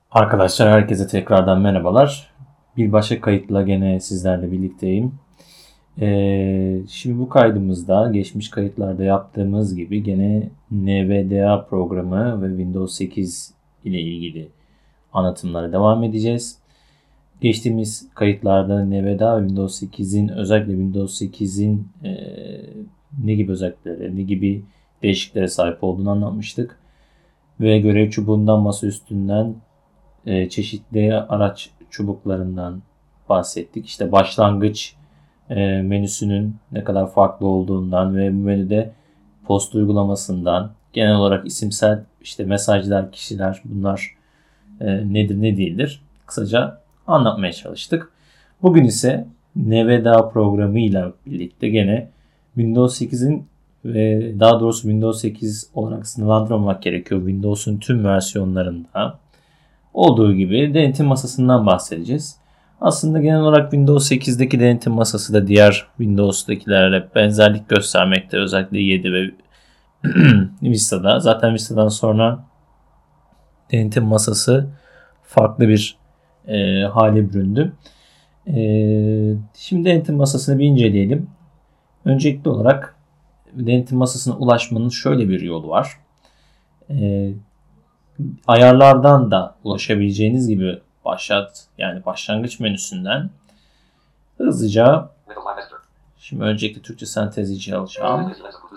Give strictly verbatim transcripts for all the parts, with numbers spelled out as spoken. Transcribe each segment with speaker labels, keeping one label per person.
Speaker 1: Arkadaşlar herkese tekrardan merhabalar. Bir başka kayıtla gene sizlerle birlikteyim. Ee, şimdi bu kaydımızda geçmiş kayıtlarda yaptığımız gibi gene N V D A programı ve Windows sekiz ile ilgili anlatımlara devam edeceğiz. Geçtiğimiz kayıtlarda N V D A ve Windows sekizin özellikle Windows sekizin e, ne gibi özelliklere, ne gibi değişikliklere sahip olduğunu anlatmıştık. Ve görev çubuğundan, masa üstünden çeşitli araç çubuklarından bahsettik. İşte başlangıç menüsünün ne kadar farklı olduğundan ve bu menüde post uygulamasından, genel olarak isimsel işte mesajlar, kişiler bunlar nedir ne değildir kısaca anlatmaya çalıştık. Bugün ise N V D A programıyla birlikte gene Windows sekizin ve daha doğrusu Windows sekiz olarak sınırlandırmamak gerekiyor. Windows'un tüm versiyonlarında olduğu gibi denetim masasından bahsedeceğiz. Aslında genel olarak Windows sekizdeki denetim masası da diğer Windows'dakilerle benzerlik göstermekte. Özellikle yedi ve Vista'da. Zaten Vista'dan sonra denetim masası farklı bir e, hale büründü. E, şimdi denetim masasını bir inceleyelim. Öncelikli olarak denetim masasına ulaşmanın şöyle bir yolu var. E, Ayarlardan da ulaşabileceğiniz gibi başlat yani başlangıç menüsünden hızlıca şimdi öncelikle Türkçe sentezleyici alacağım.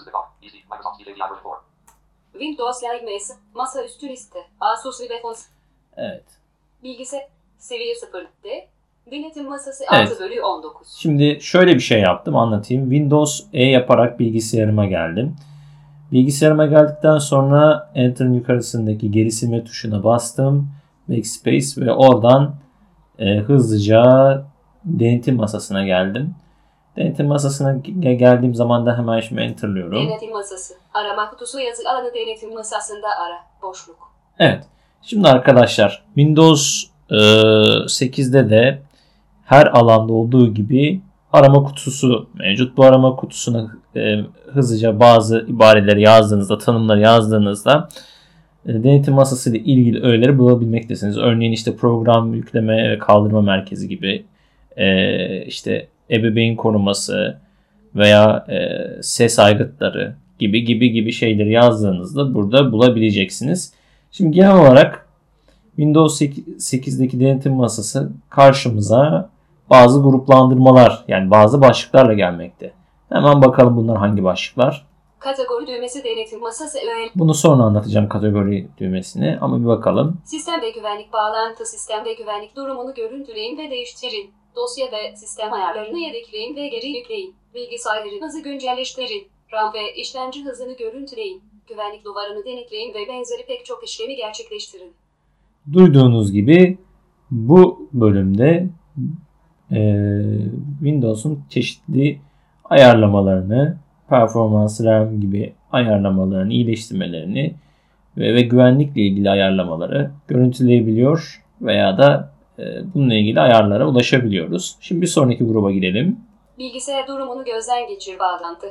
Speaker 2: Windows Live masa üstü liste. Asus Defons.
Speaker 1: Evet.
Speaker 2: Bilgisayar seviye sıfır'de. Denetim masası
Speaker 1: Evet.
Speaker 2: altı bölü on dokuz.
Speaker 1: Şimdi şöyle bir şey yaptım, anlatayım. Windows E yaparak bilgisayarıma geldim. Bilgisayarıma geldikten sonra Enter'ın yukarısındaki geri silme tuşuna bastım. Backspace ve oradan e, hızlıca denetim masasına geldim. Denetim masasına geldiğim zaman da hemen şimdi Enter'lıyorum.
Speaker 2: Denetim masası. Arama kutusu yazı alanı denetim masasında ara. Boşluk.
Speaker 1: Evet. Şimdi arkadaşlar Windows e, sekizde de her alanda olduğu gibi arama kutusu mevcut. Bu arama kutusuna e, hızlıca bazı ibareleri yazdığınızda, tanımları yazdığınızda e, denetim masası ile ilgili öğeleri bulabilmektesiniz. Örneğin işte program yükleme ve kaldırma merkezi gibi, e, işte ebeveyn koruması veya e, ses aygıtları gibi gibi gibi şeyleri yazdığınızda burada bulabileceksiniz. Şimdi genel olarak Windows sekizdeki denetim masası karşımıza bazı gruplandırmalar yani bazı başlıklarla gelmekte. Hemen bakalım bunlar hangi başlıklar.
Speaker 2: Kategori düğmesi denetim masası öğe.
Speaker 1: Bunu sonra anlatacağım kategori düğmesini ama bir bakalım.
Speaker 2: Sistem ve güvenlik bağlantı sistem ve güvenlik durumunu görüntüleyin ve değiştirin. Dosya ve sistem ayarlarını yedekleyin ve geri yükleyin. Bilgisayarınızı güncelleştirin. RAM ve işlemci hızını görüntüleyin. Güvenlik duvarını denetleyin ve benzeri pek çok işlemi gerçekleştirin.
Speaker 1: Duyduğunuz gibi bu bölümde e, Windows'un çeşitli ayarlamalarını, performans, RAM gibi ayarlamalarını, iyileştirmelerini ve, ve güvenlikle ilgili ayarlamaları görüntüleyebiliyor veya da e, bununla ilgili ayarlara ulaşabiliyoruz. Şimdi bir sonraki gruba gidelim.
Speaker 2: Bilgisayar durumunu gözden geçir bağlantı.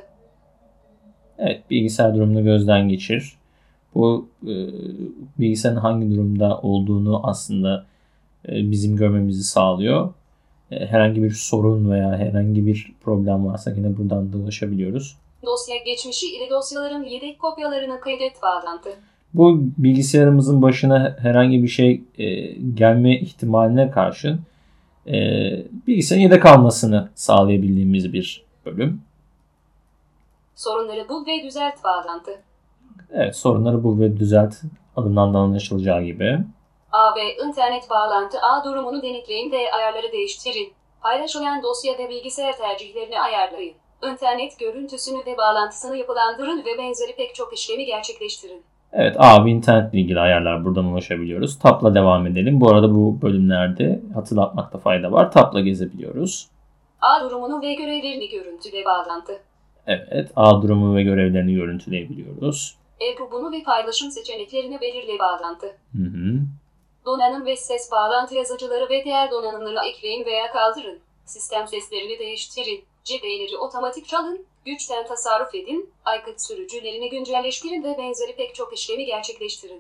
Speaker 1: Evet, bilgisayar durumunu gözden geçir. Bu e, bilgisayarın hangi durumda olduğunu aslında e, bizim görmemizi sağlıyor. E, herhangi bir sorun veya herhangi bir problem varsa yine buradan da ulaşabiliyoruz.
Speaker 2: Dosya geçmişi ile dosyaların yedek kopyalarını kaydet bağlantı.
Speaker 1: Bu bilgisayarımızın başına herhangi bir şey e, gelme ihtimaline karşın e, bilgisayarın yedek kalmasını sağlayabildiğimiz bir bölüm.
Speaker 2: Sorunları bul ve düzelt bağlantı.
Speaker 1: Evet, sorunları bul ve düzelt adından da anlaşılacağı gibi.
Speaker 2: A ve internet bağlantı ağ durumunu denetleyin ve ayarları değiştirin. Paylaşılan dosya ve bilgisayar tercihlerini ayarlayın. İnternet görüntüsünü ve bağlantısını yapılandırın ve benzeri pek çok işlemi gerçekleştirin.
Speaker 1: Evet, A ve internetle ilgili ayarlar buradan ulaşabiliyoruz. Tab'la devam edelim. Bu arada bu bölümlerde hatırlatmakta fayda var. Tab'la gezebiliyoruz.
Speaker 2: A durumunu ve görevlerini görüntüle bağlantı.
Speaker 1: Evet, A durumu ve görevlerini görüntüleyebiliyoruz.
Speaker 2: Ev grubunu ve paylaşım seçeneklerini belirle bağlantı.
Speaker 1: Hı hı.
Speaker 2: Donanım ve ses bağlantı yazıcıları ve diğer donanımları ekleyin veya kaldırın. Sistem seslerini değiştirin. Cepheleri otomatik çalın. Güçten tasarruf edin. Aykıt sürücülerini güncelleştirin ve benzeri pek çok işlemi gerçekleştirin.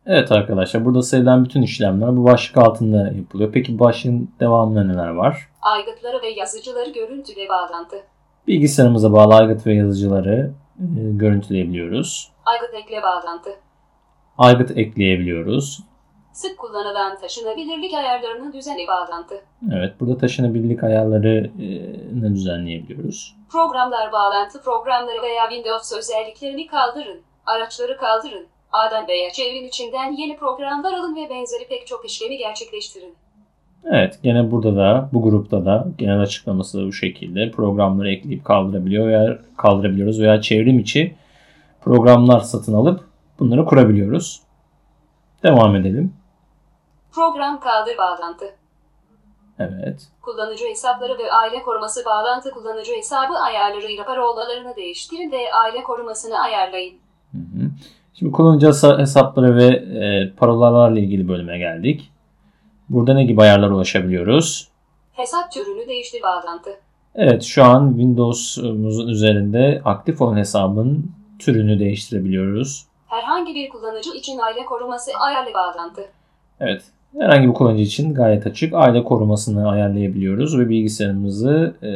Speaker 1: Evet arkadaşlar, burada sayılan bütün işlemler bu başlık altında yapılıyor. Peki başlığın devamında neler var?
Speaker 2: Aygıtları ve yazıcıları görüntüle bağlantı.
Speaker 1: Bilgisayarımıza bağlı aygıt ve yazıcıları e, görüntüleyebiliyoruz.
Speaker 2: Aygıt ekle bağlantı.
Speaker 1: Aygıt ekleyebiliyoruz.
Speaker 2: Sık kullanılan taşınabilirlik ayarlarını düzenli bağlantı.
Speaker 1: Evet, burada taşınabilirlik ayarlarını düzenleyebiliyoruz.
Speaker 2: Programlar bağlantı programları veya Windows özelliklerini kaldırın. Araçları kaldırın. A'dan veya çevrim içinden yeni programlar alın ve benzeri pek çok işlemi gerçekleştirin.
Speaker 1: Evet, gene burada da bu grupta da genel açıklaması da bu şekilde programları ekleyip kaldırabiliyor veya kaldırabiliyoruz veya çevrim içi programlar satın alıp bunları kurabiliyoruz. Devam edelim.
Speaker 2: Program kaldır bağlantı.
Speaker 1: Evet.
Speaker 2: Kullanıcı hesapları ve aile koruması bağlantı kullanıcı hesabı ayarlarıyla parolalarını değiştirin ve aile korumasını ayarlayın.
Speaker 1: Hı hı. Şimdi kullanıcı hesapları ve e, parolalarla ilgili bölüme geldik. Burada ne gibi ayarlara ulaşabiliyoruz?
Speaker 2: Hesap türünü değiştir bağlantı.
Speaker 1: Evet, şu an Windows'umuzun üzerinde aktif olan hesabın türünü değiştirebiliyoruz.
Speaker 2: Herhangi bir kullanıcı için aile koruması ayarlı bağlantı.
Speaker 1: Evet, herhangi bir kullanıcı için gayet açık. Aile korumasını ayarlayabiliyoruz ve bilgisayarımızı e,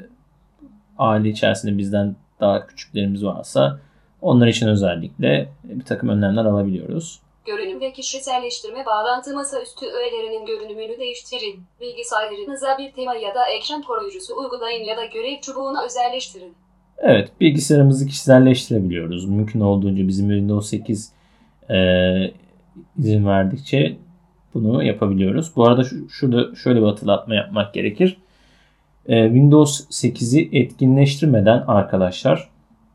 Speaker 1: aile içerisinde bizden daha küçüklerimiz varsa onlar için özellikle bir takım önlemler alabiliyoruz.
Speaker 2: Görünüm ve kişiselleştirme bağlantı masaüstü öğelerinin görünümünü değiştirin. Bilgisayarınıza bir tema ya da ekran koruyucusu uygulayın ya da görev çubuğunu özelleştirin.
Speaker 1: Evet, bilgisayarımızı kişiselleştirebiliyoruz. Mümkün olduğunca bizim Windows sekiz e, izin verdikçe bunu yapabiliyoruz. Bu arada şu, şurada şöyle bir hatırlatma yapmak gerekir. E, Windows sekizi etkinleştirmeden arkadaşlar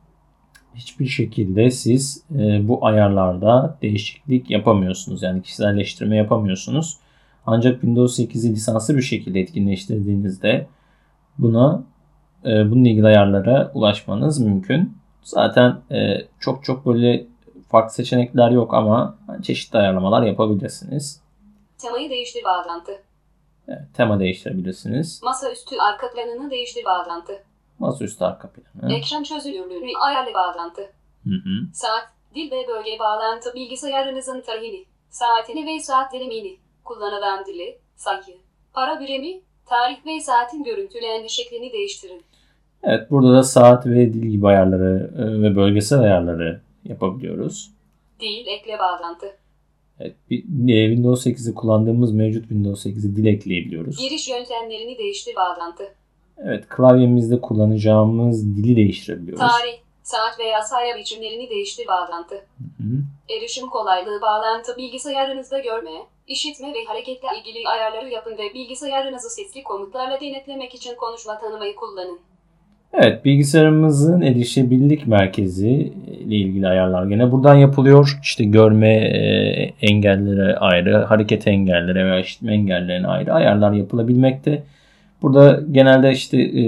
Speaker 1: hiçbir şekilde siz e, bu ayarlarda değişiklik yapamıyorsunuz. Yani kişiselleştirme yapamıyorsunuz. Ancak Windows sekizi lisanslı bir şekilde etkinleştirdiğinizde buna e, bununla ilgili ayarlara ulaşmanız mümkün. Zaten e, çok çok böyle farklı seçenekler yok ama çeşitli ayarlamalar yapabilirsiniz.
Speaker 2: Temayı değiştir bağlantı.
Speaker 1: Evet, tema değiştirebilirsiniz.
Speaker 2: Masaüstü arka planını değiştir bağlantı.
Speaker 1: Masaüstü arka planı.
Speaker 2: Ekran çözünürlüğünü ayarlı bağlantı.
Speaker 1: Hı hı.
Speaker 2: Saat, dil ve bölge bağlantı bilgisayarınızın tarihini, saatini ve saat dilimini, kullanılan dili, sayı, para birimi, tarih ve saatin görüntülenme şeklini değiştirin.
Speaker 1: Evet, burada da saat ve dil gibi ayarları ve bölgesel ayarları yapabiliyoruz.
Speaker 2: Dil ekle bağlantı.
Speaker 1: Evet, Windows sekizi kullandığımız mevcut Windows sekizi dil ekleyebiliyoruz.
Speaker 2: Giriş yöntemlerini değiştir bağlantı.
Speaker 1: Evet, klavyemizde kullanacağımız dili değiştirebiliyoruz.
Speaker 2: Tarih, saat veya sayı biçimlerini değiştir bağlantı.
Speaker 1: Hı hı.
Speaker 2: Erişim kolaylığı bağlantı bilgisayarınızda görme, işitme ve hareketle ilgili ayarları yapın ve bilgisayarınızı sesli komutlarla denetlemek için konuşma tanımayı kullanın.
Speaker 1: Evet, bilgisayarımızın erişebilirlik merkezi ile ilgili ayarlar gene buradan yapılıyor. İşte görme e, engelleri ayrı, hareket engelleri veya işitme engellerine ayrı ayarlar yapılabilmekte. Burada genelde işte e,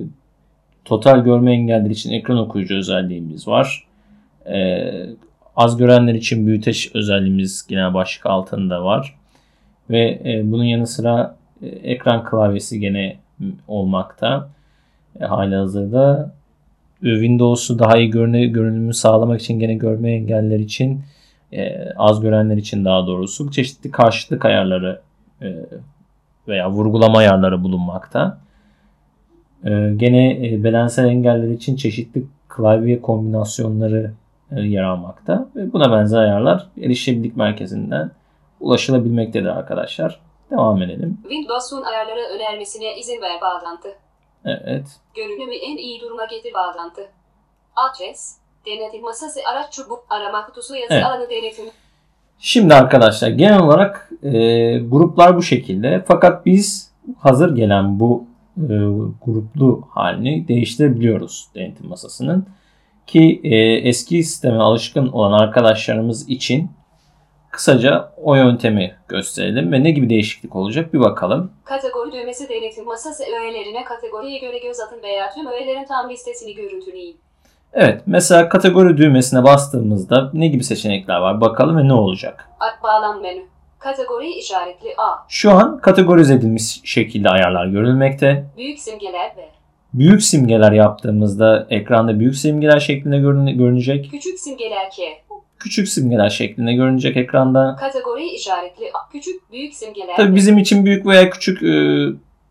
Speaker 1: total görme engelleri için ekran okuyucu özelliğimiz var. E, az görenler için büyüteç özelliğimiz genel başlık altında var. Ve e, bunun yanı sıra e, ekran klavyesi gene olmakta. E, halihazırda Windows'u daha iyi görüne, görünümü sağlamak için gene görme engeller için e, az görenler için daha doğrusu çeşitli karşıtlık ayarları e, veya vurgulama ayarları bulunmakta. E, gene e, bedensel engeller için çeşitli klavye kombinasyonları e, yer almakta ve buna benzer ayarlar erişebilirlik merkezinden ulaşılabilmektedir arkadaşlar. Devam edelim.
Speaker 2: Windows'un ayarları önermesine izin ver bağlantı.
Speaker 1: Evet.
Speaker 2: Görünümü en iyi duruma getir bağlantı. Adres, denetim masası, araç çubuk, arama kutusu, yazı
Speaker 1: Evet.
Speaker 2: alanı denetim.
Speaker 1: Şimdi arkadaşlar genel olarak e, gruplar bu şekilde. Fakat biz hazır gelen bu e, gruplu halini değiştirebiliyoruz denetim masasının. Ki e, eski sisteme alışkın olan arkadaşlarımız için kısaca o yöntemi gösterelim ve ne gibi değişiklik olacak bir bakalım.
Speaker 2: Kategori düğmesi denetim masası öğelerine kategoriye göre göz atın veya tüm öğelerin tam listesini görüntüleyin.
Speaker 1: Evet, mesela kategori düğmesine bastığımızda ne gibi seçenekler var bakalım ve ne olacak?
Speaker 2: At bağlam menü. Kategori işaretli A.
Speaker 1: Şu an kategorize edilmiş şekilde ayarlar görülmekte.
Speaker 2: Büyük simgeler ve
Speaker 1: Büyük simgeler yaptığımızda ekranda büyük simgeler şeklinde görüne- görünecek.
Speaker 2: küçük simgeler K.
Speaker 1: küçük simgeler şeklinde görünecek ekranda.
Speaker 2: Kategori işaretli küçük büyük simgeler.
Speaker 1: Tabii bizim için büyük veya küçük e,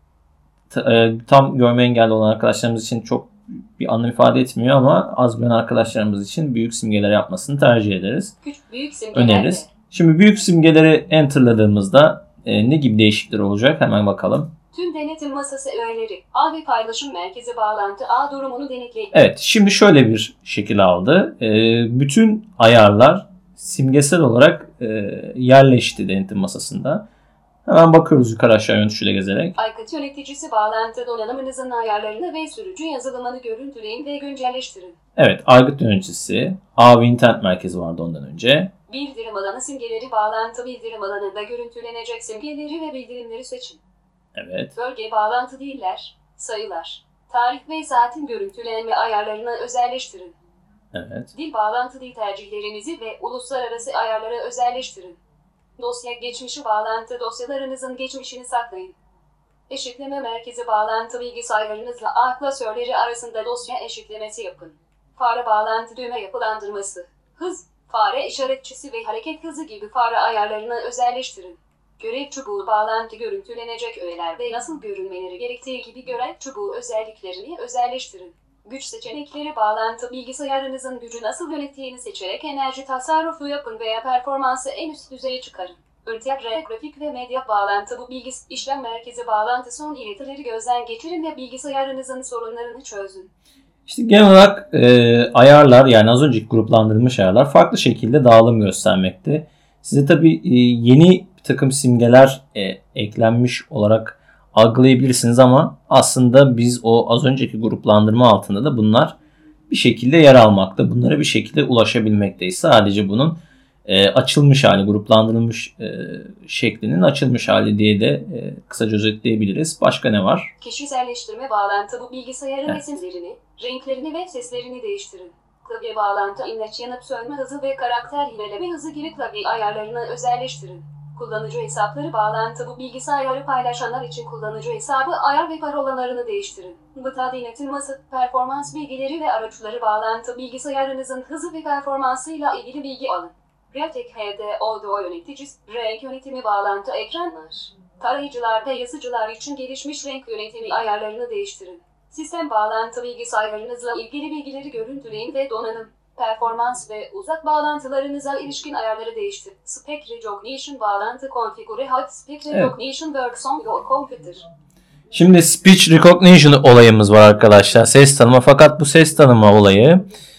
Speaker 1: t- e, tam görme engelli olan arkadaşlarımız için çok bir anlam ifade etmiyor ama az bilen arkadaşlarımız için büyük simgeler yapmasını tercih ederiz.
Speaker 2: Küçük büyük simgeler.
Speaker 1: Öneririz. Şimdi büyük simgeleri enterladığımızda e, ne gibi değişiklikler olacak hemen bakalım.
Speaker 2: Tüm denetim masası öğeleri. A ve paylaşım merkezi bağlantı A durumunu denetleyin.
Speaker 1: Evet, şimdi şöyle bir şekil aldı. E, bütün ayarlar simgesel olarak e, yerleşti denetim masasında. Hemen bakıyoruz yukarı aşağı yön tuşuyla gezerek.
Speaker 2: Aykut yöneticisi bağlantı donanımınızın ayarlarını ve sürücü yazılımını görüntüleyin ve güncelleştirin.
Speaker 1: Evet, aygıt yöneticisi. A ve internet merkezi vardı ondan önce.
Speaker 2: Bildirim alanı simgeleri bağlantı bildirim alanında görüntülenecek simgeleri ve bildirimleri seçin.
Speaker 1: Evet.
Speaker 2: Bölge bağlantı diller, sayılar, tarih ve saatin görüntülenme ayarlarını özelleştirin.
Speaker 1: Evet.
Speaker 2: Dil bağlantı dil tercihlerinizi ve uluslararası ayarları özelleştirin. Dosya geçmişi bağlantı dosyalarınızın geçmişini saklayın. Eşitleme merkezi bağlantı bilgisayarınızla ağ klasörleri arasında dosya eşitlemesi yapın. Fare bağlantı düğme yapılandırması, hız, fare işaretçisi ve hareket hızı gibi fare ayarlarını özelleştirin. Görev çubuğu bağlantı görüntülenecek öğeler ve nasıl görünmeleri gerektiği gibi görev çubuğu özelliklerini özelleştirin. Güç seçenekleri bağlantı bilgisayarınızın gücü nasıl yönettiğini seçerek enerji tasarrufu yapın veya performansı en üst düzeye çıkarın. Entegre grafik ve medya bağlantı bu bilgis işlem merkezi bağlantı son iletileri gözden geçirin ve bilgisayarınızın sorunlarını çözün.
Speaker 1: İşte genel olarak e, ayarlar yani az önceki gruplandırılmış ayarlar farklı şekilde dağılım göstermekte. Size tabii e, yeni bir takım simgeler e, eklenmiş olarak algılayabilirsiniz ama aslında biz o az önceki gruplandırma altında da bunlar bir şekilde yer almakta. Bunlara bir şekilde ulaşabilmekteyiz. Sadece bunun e, açılmış hali, gruplandırılmış e, şeklinin açılmış hali diye de e, kısaca özetleyebiliriz. Başka ne var?
Speaker 2: Kişiselleştirme bağlantı bu bilgisayarın
Speaker 1: Evet.
Speaker 2: resimlerini, renklerini ve seslerini değiştirin. Klavye bağlantı inleç yanıp sönme hızı ve karakter yineleme hızı gibi klavye ayarlarını özelleştirin. Kullanıcı hesapları bağlantı bu bilgisayarı paylaşanlar için kullanıcı hesabı ayar ve parolalarını değiştirin. Bıta denetim masa, performans bilgileri ve araçları bağlantı bilgisayarınızın hızı ve performansıyla ilgili bilgi alın. Realtek H D Audio yöneticisi, renk yönetimi bağlantı ekranlar. Tarayıcılar ve yazıcılar için gelişmiş renk yönetimi ayarlarını değiştirin. Sistem bağlantı bilgisayarınızla ilgili bilgileri görüntüleyin ve donanım, performans ve uzak bağlantılarınıza ilişkin ayarları değiştir. Spec Recognition bağlantı konfigüre halt Spec Recognition Works on your computer.
Speaker 1: Şimdi speech recognition olayımız var arkadaşlar. Ses tanıma fakat bu ses tanıma olayı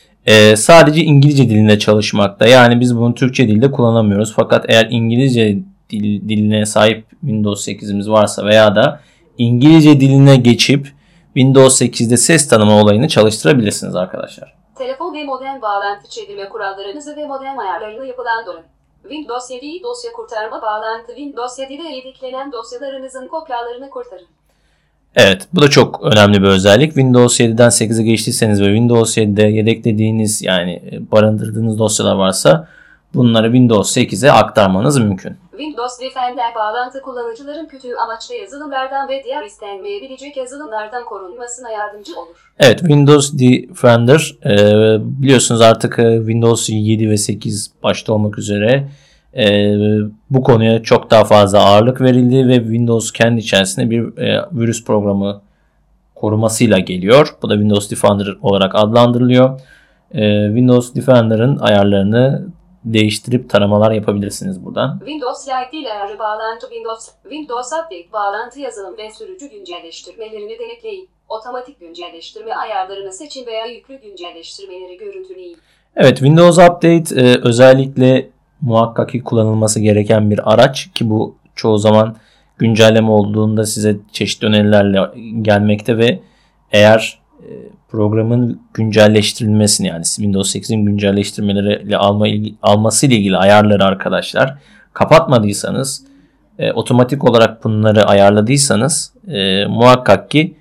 Speaker 1: e, sadece İngilizce dilinde çalışmakta. Yani biz bunu Türkçe dilde kullanamıyoruz. Fakat eğer İngilizce dil, diline sahip Windows sekizimiz varsa veya da İngilizce diline geçip Windows sekizde ses tanıma olayını çalıştırabilirsiniz arkadaşlar.
Speaker 2: Telefon ve modem bağlantı çevirme kurallarınızı ve modem ayarlarını yapılandırın. Windows yedi dosya kurtarma bağlantı Windows yedide yedeklenen dosyalarınızın kopyalarını kurtarın.
Speaker 1: Evet, bu da çok önemli bir özellik. Windows yediden sekize geçtiyseniz ve Windows yedide yedeklediğiniz yani barındırdığınız dosyalar varsa bunları Windows sekize aktarmanız mümkün.
Speaker 2: Windows Defender bağlantı kullanıcıların kötü amaçlı yazılımlardan ve diğer istenmeyebilecek yazılımlardan korunmasına yardımcı olur.
Speaker 1: Evet, Windows Defender e, biliyorsunuz artık e, Windows yedi ve sekiz başta olmak üzere e, bu konuya çok daha fazla ağırlık verildi ve Windows kendi içerisinde bir e, virüs programı korumasıyla geliyor. Bu da Windows Defender olarak adlandırılıyor. E, Windows Defender'ın ayarlarını değiştirip taramalar yapabilirsiniz buradan.
Speaker 2: Windows Lite dil ayarı bağlantı Windows Windows Update bağlantı yazılım ve sürücü güncelleştirmelerini denetleyin. Otomatik güncelleştirme ayarlarını seçin veya yüklü güncelleştirmeleri görüntüleyin. Evet,
Speaker 1: Windows Update e, özellikle muhakkak ki kullanılması gereken bir araç ki bu çoğu zaman güncelleme olduğunda size çeşitli önerilerle gelmekte ve eğer e, programın güncelleştirilmesini yani Windows sekizin güncelleştirmeleriyle alma, alması ile ilgili ayarları arkadaşlar kapatmadıysanız e, otomatik olarak bunları ayarladıysanız e, muhakkak ki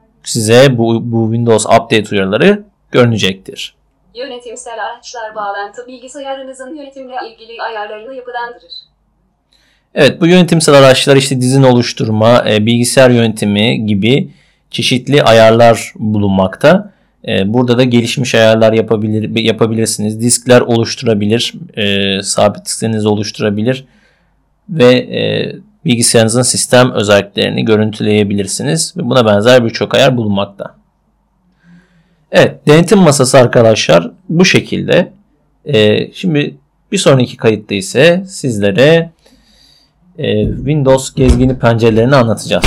Speaker 1: size bu, bu Windows Update uyarıları görünecektir.
Speaker 2: Yönetimsel araçlar bağlantı bilgisayarınızın yönetimle ilgili ayarlarını yapılandırır.
Speaker 1: Evet, bu yönetimsel araçlar işte dizin oluşturma, e, bilgisayar yönetimi gibi çeşitli ayarlar bulunmakta. E, burada da gelişmiş ayarlar yapabilir, yapabilirsiniz. Diskler oluşturabilir. E, sabit disklerinizi oluşturabilir. Ve e, bilgisayarınızın sistem özelliklerini görüntüleyebilirsiniz. Ve buna benzer birçok ayar bulunmakta. Evet, denetim masası arkadaşlar bu şekilde. E, şimdi bir sonraki kayıtta ise sizlere e, Windows gezgini pencerelerini anlatacağız.